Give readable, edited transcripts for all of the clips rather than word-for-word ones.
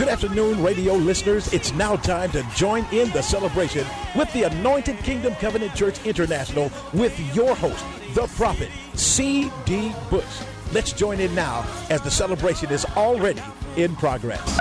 Good afternoon, radio listeners. It's now time to join in the celebration with the Anointed Kingdom Covenant Church International with your host, the prophet, C.D. Bush. Let's join in now as the celebration is already in progress.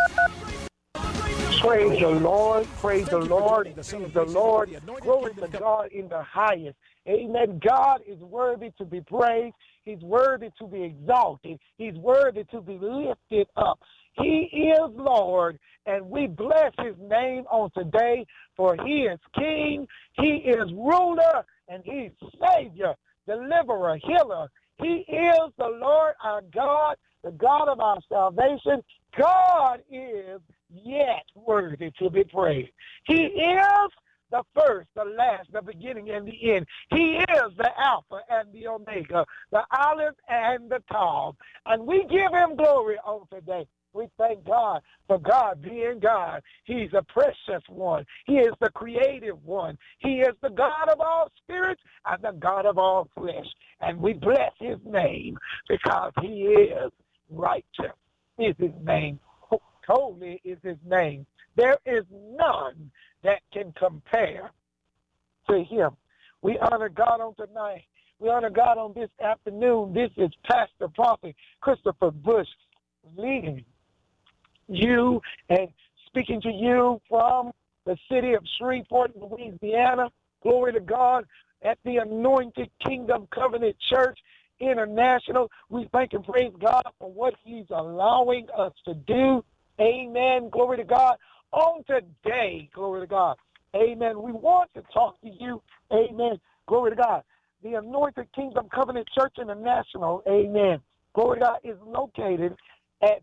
Praise the Lord, praise the Lord, praise the Lord. Glory to God in the highest. Amen. God is worthy to be praised. He's worthy to be exalted. He's worthy to be lifted up. He is Lord, and we bless his name on today, for he is King, he is ruler, and he's Savior, deliverer, healer. He is the Lord our God, the God of our salvation. God is yet worthy to be praised. He is the first, the last, the beginning, and the end. He is the Alpha and the Omega, the Aleph and the Tav. And we give him glory on today. We thank God for God being God. He's a precious one. He is the creative one. He is the God of all spirits and the God of all flesh. And we bless his name because he is righteous is his name. Holy is his name. There is none that can compare to him. We honor God on tonight. We honor God on this afternoon. This is Pastor Prophet Christopher Bush leading you and speaking to you from the city of Shreveport, Louisiana. Glory to God at the Anointed Kingdom Covenant Church International. We thank and praise God for what he's allowing us to do. Amen. Glory to God. On today, glory to God. Amen. We want to talk to you. Amen. Glory to God. The Anointed Kingdom Covenant Church International, amen, glory to God, is located at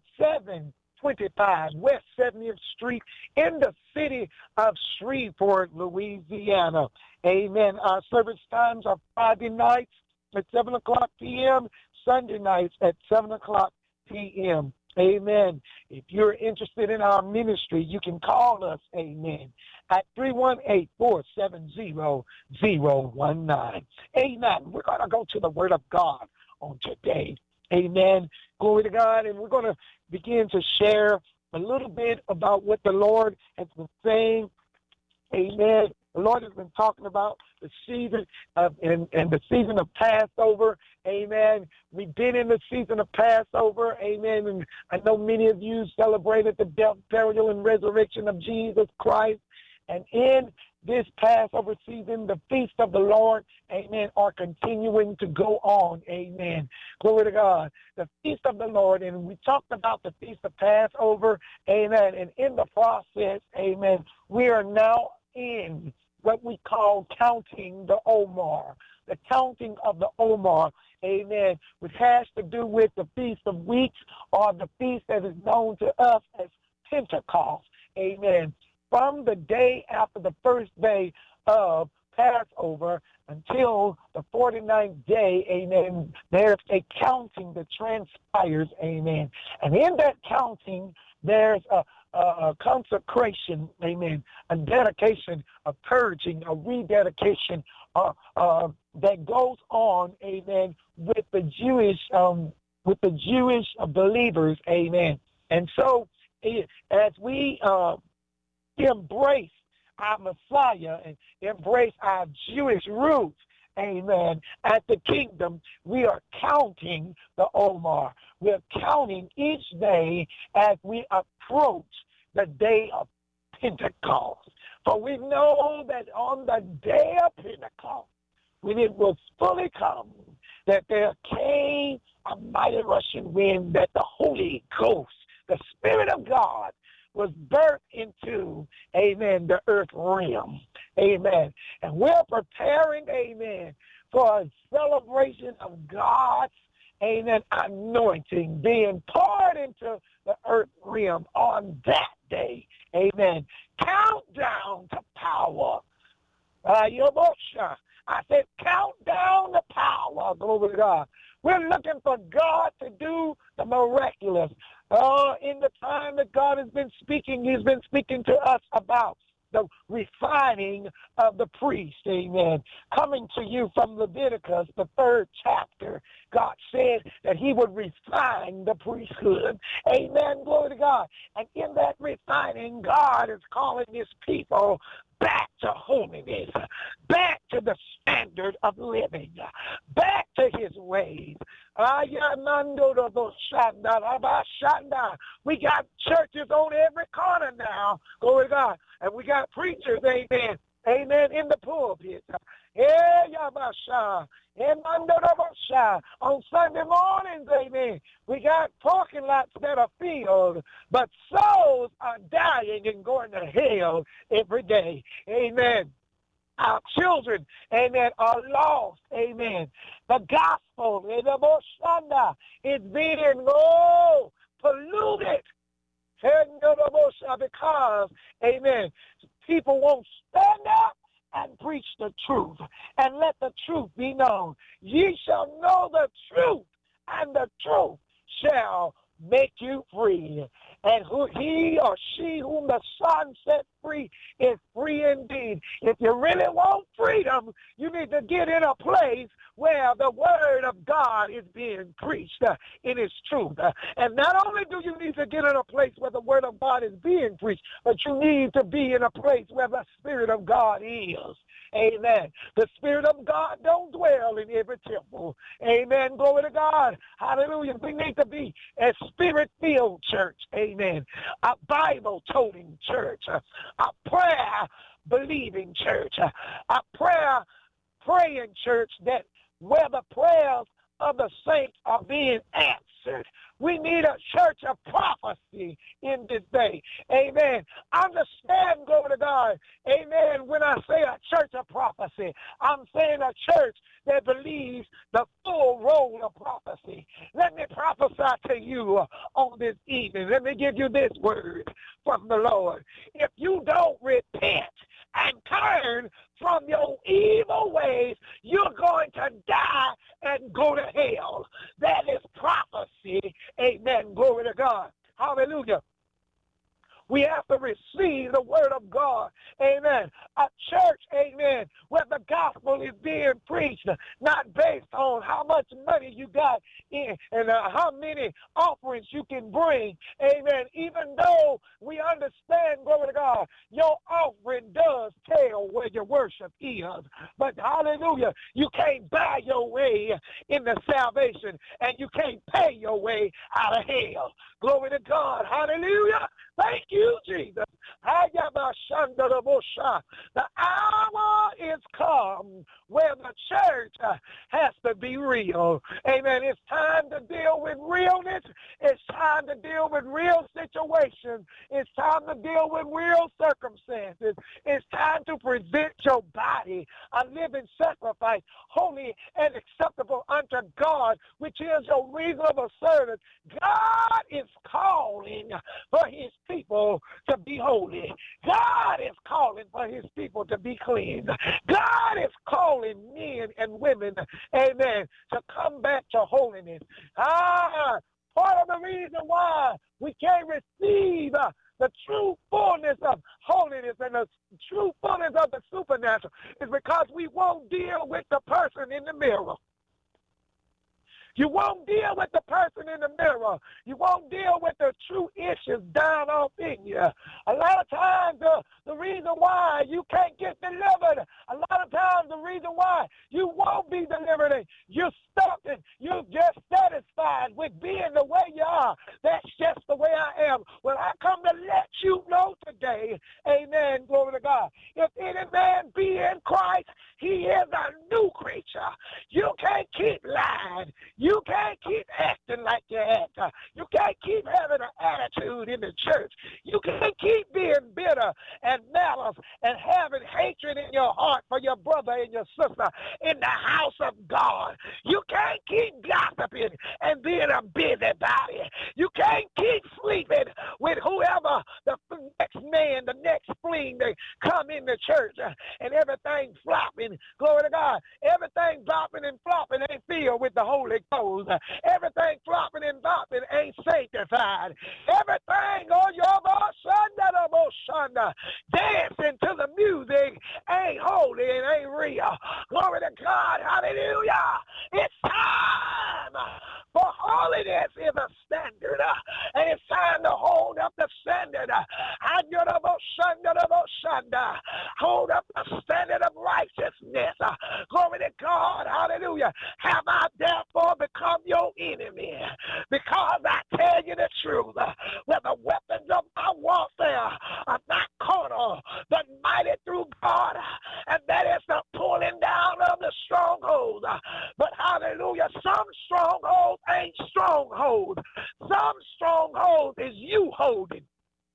725 West 70th Street in the city of Shreveport, Louisiana. Amen. Our service times are Friday nights at 7 o'clock p.m., Sunday nights at 7 o'clock p.m. Amen. If you're interested in our ministry, you can call us, amen, at 318-470-019. Amen. We're going to go to the Word of God on today. Amen. Glory to God. And we're going to begin to share a little bit about what the Lord has been saying. Amen. The Lord has been talking about the season of and the season of Passover. Amen. We've been in the season of Passover. Amen. And I know many of you celebrated the death, burial, and resurrection of Jesus Christ. And in this Passover season, the feast of the Lord, amen, are continuing to go on. Amen. Glory to God. The feast of the Lord, and we talked about the feast of Passover. Amen. And in the process, amen, we are now in what we call counting the Omer, the counting of the Omer, amen, which has to do with the Feast of Weeks or the feast that is known to us as Pentecost, amen. From the day after the first day of Passover until the 49th day, amen, there's a counting that transpires, amen. And in that counting, there's a consecration, amen, a dedication, a purging, a rededication that goes on, amen, with the Jewish believers, amen. And so as we embrace our Messiah and embrace our Jewish roots, amen, at the kingdom, we are counting the Omer. We're counting each day as we approach the day of Pentecost. For we know that on the day of Pentecost, when it was fully come, that there came a mighty rushing wind, that the Holy Ghost, the Spirit of God, was birthed into, amen, the earth realm. Amen. And we're preparing, amen, for a celebration of God's, amen, anointing being poured into the earth realm on that day. Amen. Countdown to power. I said, count down the power. Glory to God. We're looking for God to do the miraculous. In the time that God has been speaking, he's been speaking to us about the refining of the priest, amen. Coming to you from Leviticus, the 3rd chapter, God said that he would refine the priesthood. Amen. Glory to God. And in that refining, God is calling his people back to holiness, back to the standard of living, back to his ways. We got churches on every corner now, glory to God, and we got preachers, amen, amen, in the pulpit. On Sunday mornings, amen, we got parking lots that are filled, but souls are dying and going to hell every day. Amen. Our children, amen, are lost. Amen. The gospel is being polluted. Because, amen, people won't stand up and preach the truth and let the truth be known. Ye shall know the truth, and the truth shall make you free. And he or she whom the Son set free is free indeed. If you really want freedom, you need to get in a place where the word of God is being preached in its truth. And not only do you need to get in a place where the word of God is being preached, but you need to be in a place where the Spirit of God is. Amen. The Spirit of God don't dwell in every temple. Amen. Glory to God. Hallelujah. We need to be a Spirit-filled church. Amen. A Bible-toting church. A prayer-believing church. A prayer-praying church that where the prayers of the saints are being answered. We need a church of prophecy in this day. Amen. Understand, glory to God. Amen. When I say a church of prophecy, I'm saying a church that believes the full role of prophecy. Let me prophesy to you on this evening. Let me give you this word from the Lord. If you don't repent and turn from your evil ways, you're going to die and go to hell. That is prophecy. Amen. Glory to God. Hallelujah. We have to receive the word of God. Amen. A church, amen, where the gospel is being preached, not based on how much money you got in and how many offerings you can bring. Amen. Even though we understand, glory to God, your offering does tell where your worship is. But hallelujah, you can't buy your way into salvation, and you can't pay your way out of hell. Glory to God. Hallelujah. Thank you, Jesus. The hour is come where the church has to be real. Amen. It's time to deal with realness. It's time to deal with real situations. It's time to deal with real circumstances. It's time to present your body a living sacrifice, holy and acceptable unto God, which is your reasonable service. God is calling for his people to be holy. God is calling for his people to be clean. God is calling men and women, amen, to come back to holiness. Part of the reason why we can't receive the true fullness of holiness and the true fullness of the supernatural is because we won't deal with the person in the mirror. You won't deal with the person in the mirror. You won't deal with the true issues down off in you. A lot of times, the reason why you can't get delivered, a lot of times the reason why you won't be delivered, you're stuck and you're just satisfied with being the way you are. That's just the way I am. Well, I come to let you know today, amen, glory to God. If any man be in Christ, he is a new creature. You can't keep lying. You can't keep acting like you act. You can't keep having an attitude in the church. You can't keep being bitter and malice and having hatred in your heart for your brother and your sister in the house of God. You can't keep gossiping and being a busybody. You can't keep sleeping with whoever the next man, the next fling they come in the church and everything flopping. Glory to God. Everything dropping and flopping ain't filled with the Holy Ghost. Everything flopping and flopping ain't sanctified. Everything on your Dancing to the music ain't holy and ain't real. Glory to God. Hallelujah. It's time for holiness is a standard. And it's time to hold up the standard. Hold up the standard of righteousness. Glory to God. Hallelujah. Have I therefore become your enemy? Because I tell you the truth, that the weapons of my warfare are not carnal, but mighty through God, and that is the pulling down of the strongholds. But hallelujah, some strongholds ain't strongholds. Some strongholds is you holding.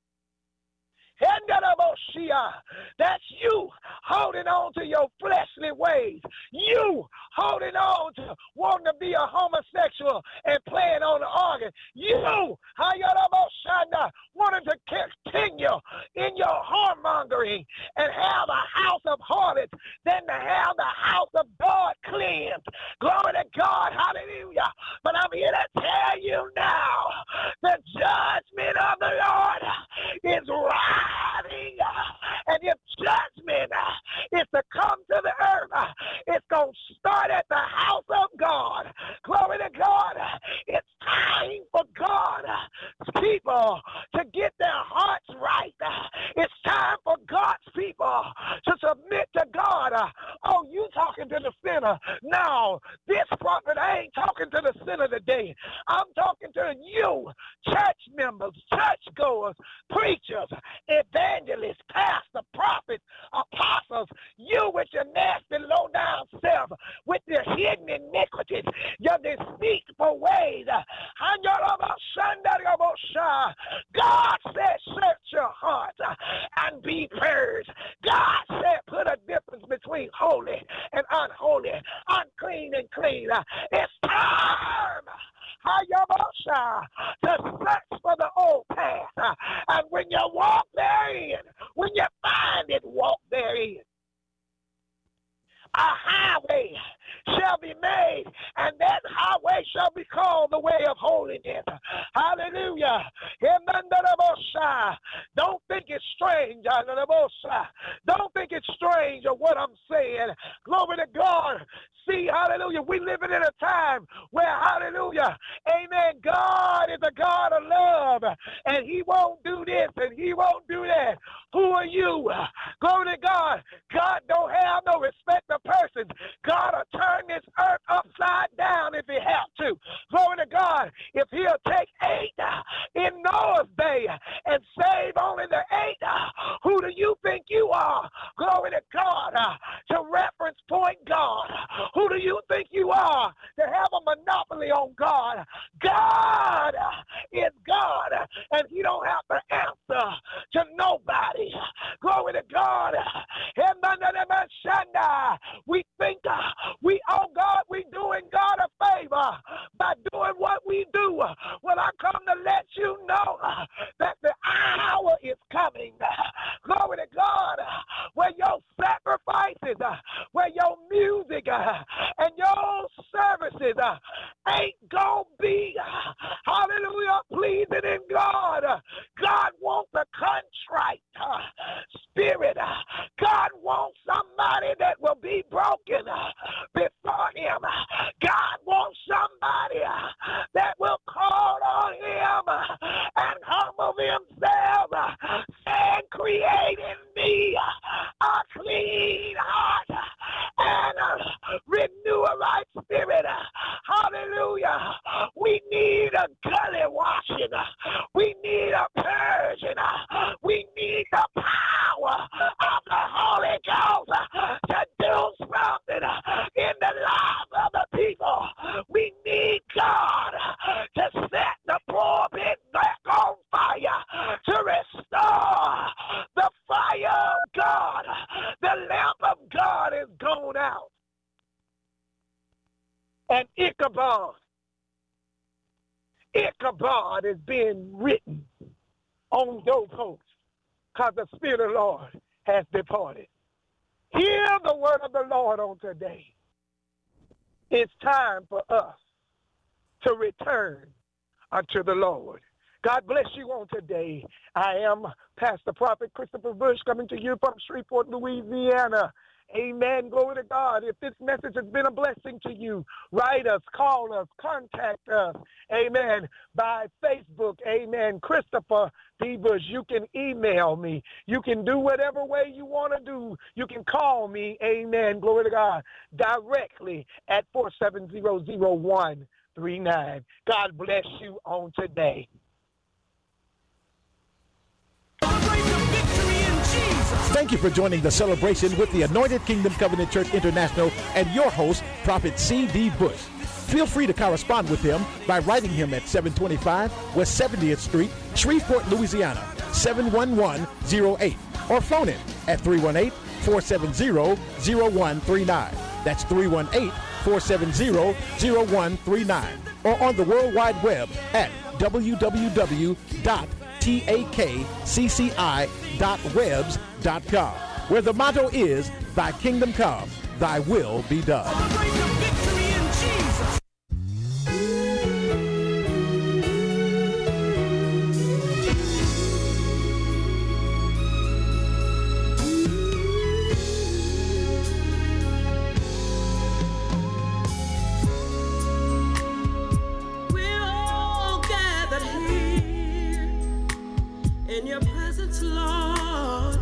That's you holding on to your fleshly ways. You holding on to wanting to be a homosexual and playing on the organ. You wanting to continue in your whoremongering and have a house of harlots than to have the house of God cleansed. Glory to God. Hallelujah. But I'm here to tell you now, the judgment of the Lord is rising. And if judgment is to come to the earth, it's going to start at the house of God. Glory to God. It's time for God's people to get their hearts right. It's time for God's people to submit to God. Oh, you talking to the sinner. No, this prophet, I ain't talking to the sinner today. I'm talking to you, church members, churchgoers, preachers, evangelists, pastors, prophets, apostles, you with your nasty low-down self, with your hidden iniquities, your deceitful ways. God said, search your heart and be purged. God said, put a difference between holy and unholy, unclean and clean. It's time to search for the old path. And when you walk therein, when you find it, walk therein. A highway shall be made, and that highway shall be called the way of holiness. Hallelujah. Don't think it's strange. Don't think it's strange of what I'm saying. Glory to God. See, hallelujah, we living in a time where, hallelujah, amen, God is a God of love, and he won't do this, and he won't do that. Who are you? Glory to God. God don't have no respect of persons. God will turn this earth upside down if he have to. Glory to God. If he'll take 8 in Noah's day and save only the 8, who do you think you are? Glory to God. To reference point God. Who do you think you are to have a monopoly on God? God is God, and he don't have to answer to nobody. Glory to God. We think we owe God, we doing God a favor by doing what we do. Well, I come to let you know that the hour is coming. Glory to God, where your sacrifices, where your music and your services ain't gonna be, hallelujah, pleasing in God. God wants a contrite spirit. God wants somebody that will be broken before him. God wants somebody that will call on him and humble himself and create in me a clean heart and renew a right spirit. Hallelujah. We need a gully washing. We need a purging. We need the power of the Holy Ghost to do something in the lives of the people. We need God to set the pulpit back on fire, to restore the fire of God. The lamp of God is gone out. And Ichabod is being written on doorposts because the Spirit of the Lord has departed. Hear the word of the Lord on today. It's time for us to return unto the Lord. God bless you on today. I am Pastor Prophet Christopher Bush coming to you from Shreveport, Louisiana. Amen. Glory to God. If this message has been a blessing to you, write us, call us, contact us. Amen. By Facebook. Amen. Christopher D. Bush. You can email me. You can do whatever way you want to do. You can call me. Amen. Glory to God. Directly at 470-0139. God bless you on today. Thank you for joining the celebration with the Anointed Kingdom Covenant Church International and your host, Prophet C.D. Bush. Feel free to correspond with him by writing him at 725 West 70th Street, Shreveport, Louisiana, 71108, or phone him at 318-470-0139. That's 318-470-0139, or on the World Wide Web at www.takcci.webs.com, where the motto is, Thy kingdom come, Thy will be done. In your presence, Lord,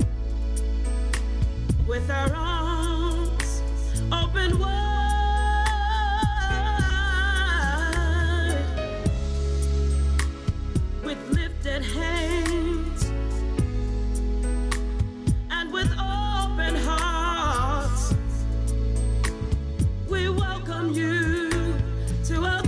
with our arms open wide, with lifted hands and with open hearts, we welcome you to our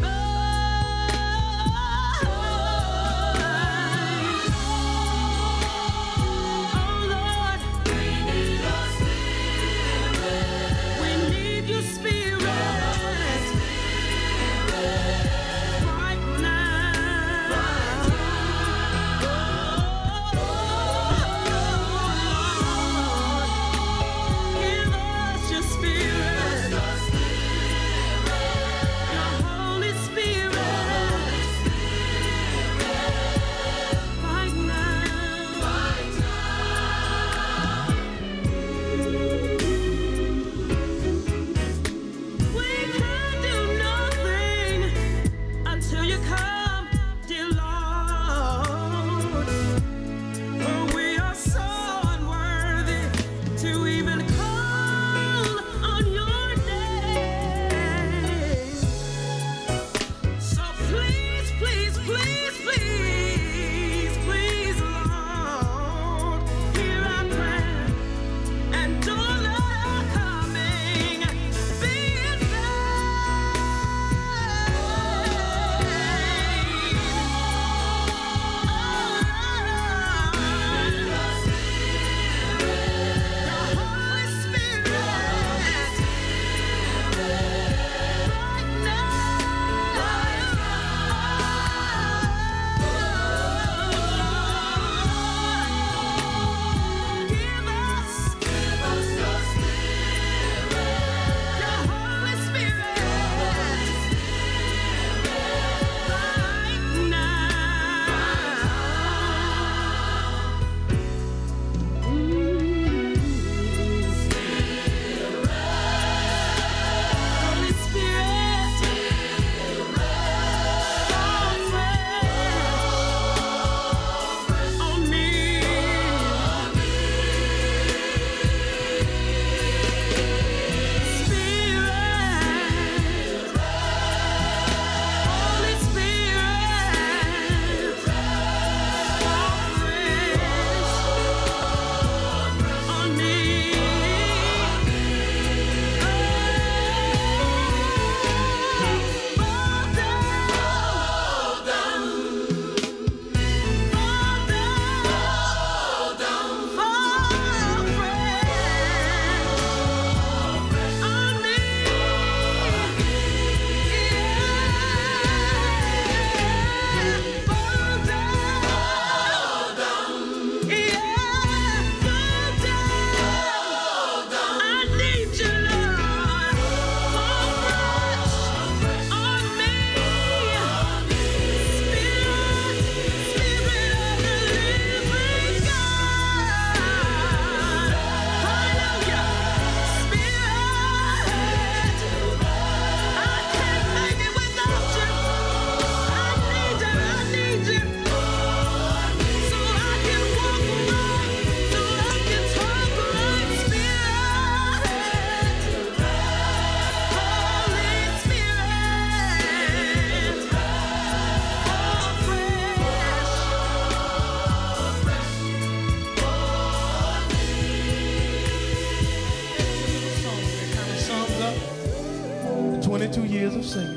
years of singing.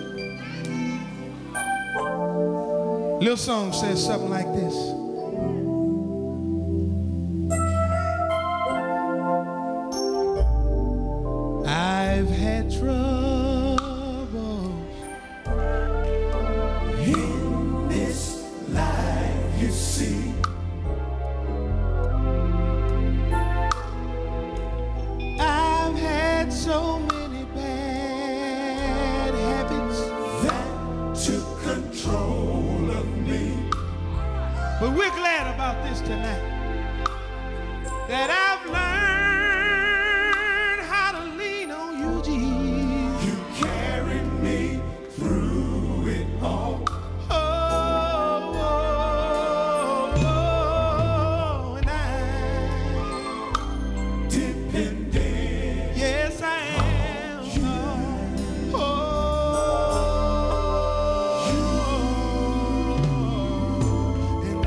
Little song says something like this. I've had troubles in this life, you see. I've had so many bad habits that took control of me. But we're glad about this tonight, that I've learned how to lean on you, Jesus. You carried me through it all. Oh, oh, oh, and I'm dependent. Yes, I am. Oh, and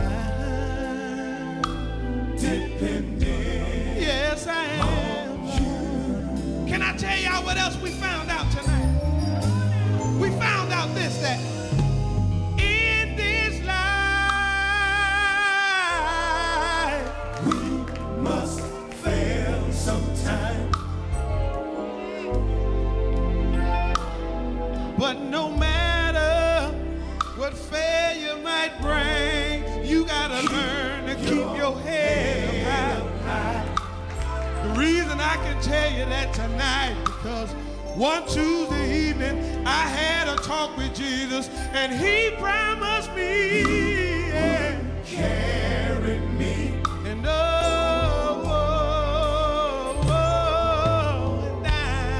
I'm dependent. Yes, I am. Can I tell y'all what else we found out tonight? We found out this, that in this life we must fail sometime. But no matter what failure might bring, you gotta learn to keep your head up high. The reason I can tell you that tonight, because one Tuesday evening I had a talk with Jesus, and he promised me, yeah, carry me, and oh, oh, oh, and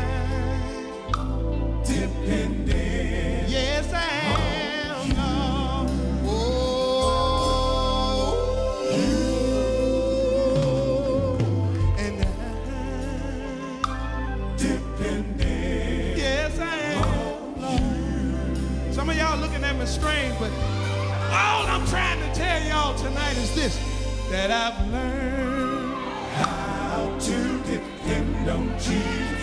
I'm dependent. Yes, I am. Oh, and I'm dependent. Yes, I am. Some of y'all looking at me strange, but all I'm trying to tell y'all tonight is this, that I've learned how to depend on Jesus,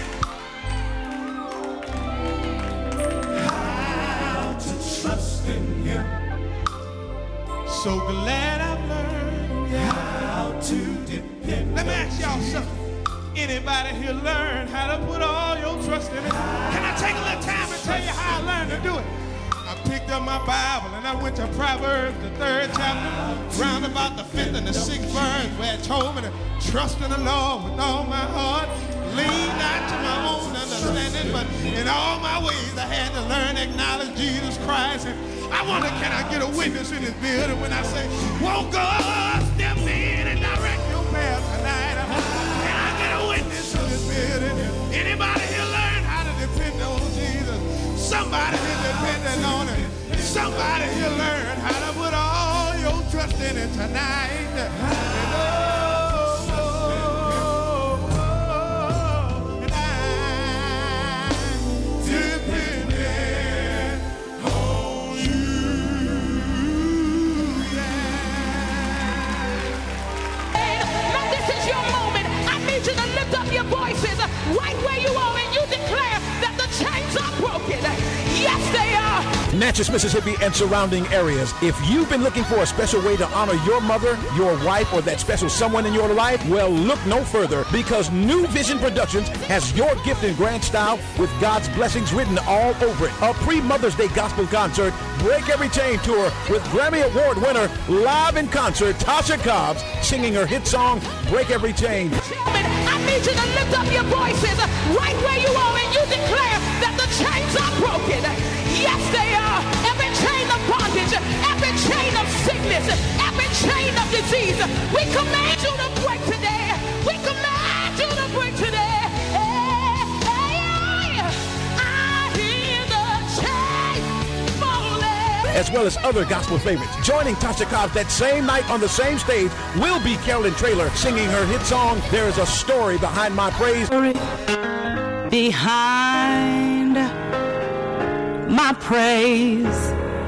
how to trust in him. So glad I've learned how to depend. Let me ask y'all something. Anybody here learn how to put all your trust in it? Can I take a little time and tell you how I learned to do it? I picked up my Bible and I went to Proverbs, the 3rd chapter, round about the 5th and the 6th verse, where it told me to trust in the Lord with all my heart, lean not to my own understanding, but in all my ways I had to learn to acknowledge Jesus Christ. And I wonder, can I get a witness in this building when I say, won't God step in and direct your path tonight? Can I get a witness in this building? Anybody here learn how to depend on Jesus? Somebody here depending on it. Somebody here learn how to put all your trust in it tonight. And oh, and I'm dependent on you. Now this is your moment. I need you to lift up your voices right where you are and you declare that the chains are broken. Yes, they are. Natchez, Mississippi, and surrounding areas. If you've been looking for a special way to honor your mother, your wife, or that special someone in your life, well, look no further, because New Vision Productions has your gift in grand style with God's blessings written all over it. A pre-Mother's Day gospel concert, Break Every Chain tour with Grammy Award winner, live in concert, Tasha Cobbs, singing her hit song, Break Every Chain. Gentlemen, I need you to lift up your voices right where you are and you declare that the chains are broken. Yes, they are. Every chain of bondage, every chain of sickness, every chain of disease, we command you to break today. We command you to break today. Hey, hey, I hear the chain falling. As well as other gospel favorites. Joining Tasha Cobbs that same night on the same stage will be Carolyn Traylor singing her hit song, There Is a Story Behind My Praise. Behind my praise,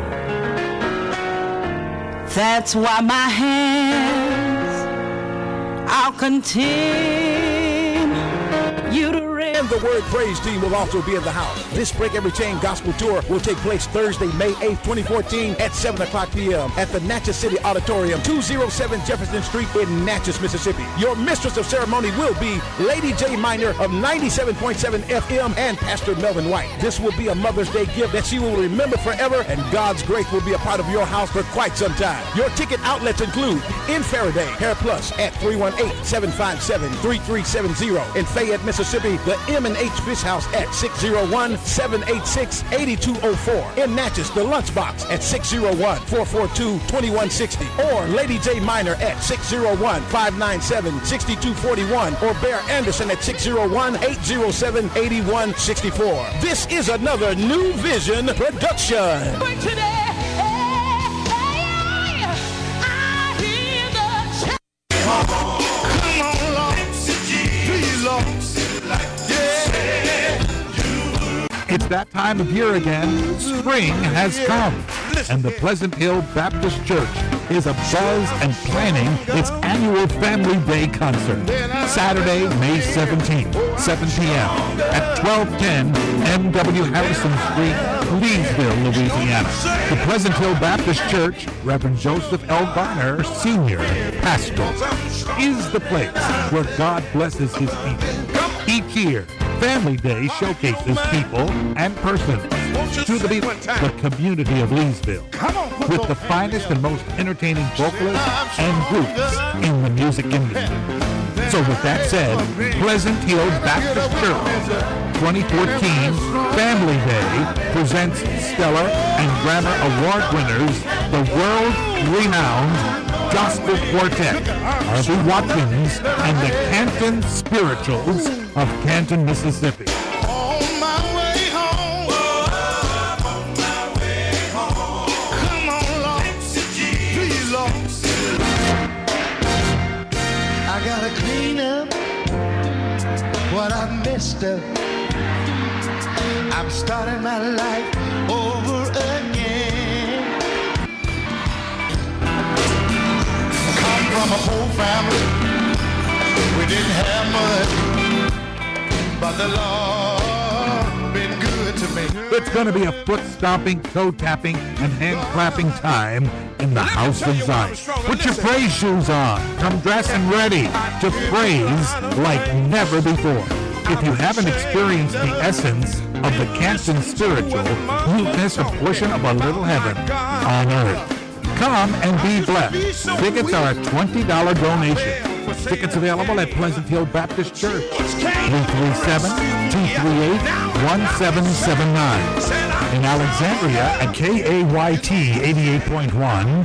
that's why my hands I'll continue you to rest. And the Word Praise team will also be in the house. This Break Every Chain Gospel Tour will take place Thursday, May 8th, 2014 at 7 o'clock p.m. at the Natchez City Auditorium, 207 Jefferson Street in Natchez, Mississippi. Your mistress of ceremony will be Lady J. Minor of 97.7 FM and Pastor Melvin White. This will be a Mother's Day gift that she will remember forever, and God's grace will be a part of your house for quite some time. Your ticket outlets include in Faraday, Hair Plus at 318-757-3370. In Fayette, Mississippi, the M&H Fish House at 601-786-8204. In Natchez, the Lunchbox at 601-442-2160. Or Lady J. Minor at 601-597-6241. Or Bear Anderson at 601-807-8164. This is another New Vision production. But today, It's that time of year again. Spring has come, and the Pleasant Hill Baptist Church is abuzz and planning its annual Family Day concert. Saturday, May 17th, 7 p.m. at 1210 M.W. Harrison Street, Leesville, Louisiana. The Pleasant Hill Baptist Church, Reverend Joseph L. Garner, Sr., pastor, is the place where God blesses his people. Each year, Family Day showcases people and persons to the community of Leesville with the finest and most entertaining vocalists and groups in the music industry. So with that said, Pleasant Hill Baptist Church 2014 Family Day presents stellar and Grammy Award winners, the world-renowned Gospel Quartet, Harvey Watkins and the Canton Spirituals of Canton, Mississippi. On my way home. On my way home. Come on, Lord. Please, Lord. I gotta clean up what I messed up. I'm starting my life over again. Come from a poor family. We didn't have much. But the Lord been good to me. It's going to be a foot-stomping, toe-tapping, and hand-clapping time in the house of Zion. Put your praise shoes on. Come dressed and ready to praise like never before. If you haven't experienced the essence of the Canton Spiritual, you've missed a portion of a little heaven on earth. Come and be blessed. Tickets are a $20 donation. Tickets available at Pleasant Hill Baptist Church, 337-238-1779. In Alexandria at KAYT 88.1,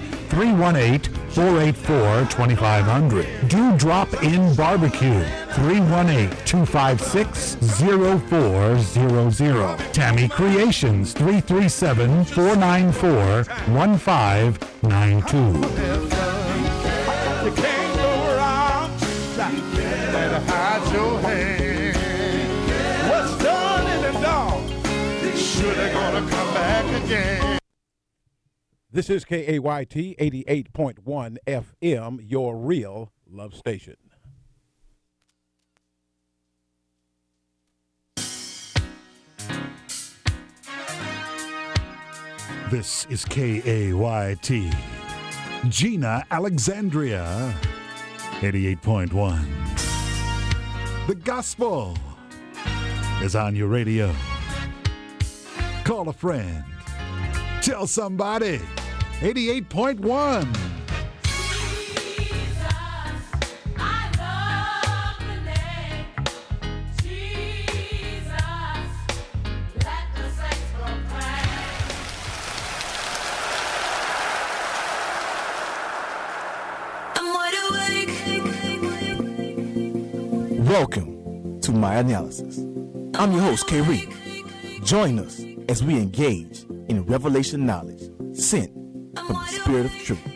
318-484-2500. Dewdrop Inn Barbecue, 318-256-0400. Tammy Creations, 337-494-1592. You can't go around and hide your hand. What's done in the dark, sure they're gonna come back again. This is KAYT 88.1 FM, your real love station. This is KAYT. Gina, Alexandria, 88.1. The gospel is on your radio. Call a friend. Tell somebody. 88.1. Welcome to My Analysis. I'm your host, K. Reed. Join us as we engage in revelation knowledge sent from the Spirit of Truth.